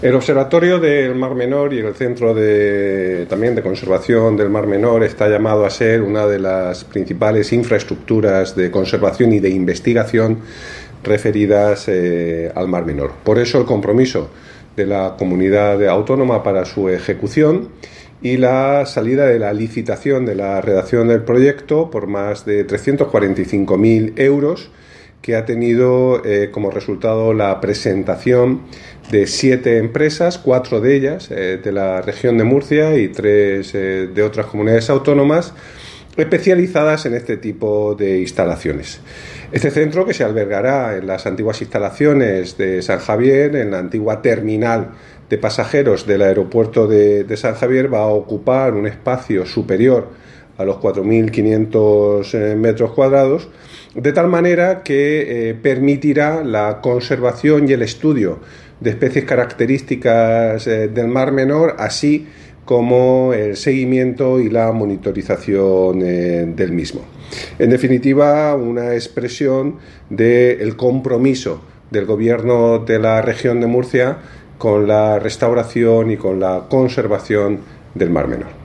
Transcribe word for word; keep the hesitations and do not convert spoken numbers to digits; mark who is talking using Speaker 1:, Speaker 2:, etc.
Speaker 1: El Observatorio del Mar Menor y el Centro de, también de Conservación del Mar Menor está llamado a ser una de las principales infraestructuras de conservación y de investigación referidas eh, al Mar Menor. Por eso el compromiso de la comunidad autónoma para su ejecución y la salida de la licitación de la redacción del proyecto por más de trescientos cuarenta y cinco mil euros, que ha tenido eh, como resultado la presentación de siete empresas, cuatro de ellas eh, de la región de Murcia y tres eh, de otras comunidades autónomas, especializadas en este tipo de instalaciones. Este centro, que se albergará en las antiguas instalaciones de San Javier, en la antigua terminal de pasajeros del aeropuerto de, de San Javier, va a ocupar un espacio superior a los cuatro mil quinientos eh, metros cuadrados, de tal manera que eh, permitirá la conservación y el estudio de especies características eh, del Mar Menor, así como el seguimiento y la monitorización eh, del mismo. En definitiva, una expresión del compromiso del Gobierno de la región de Murcia con la restauración y con la conservación del Mar Menor.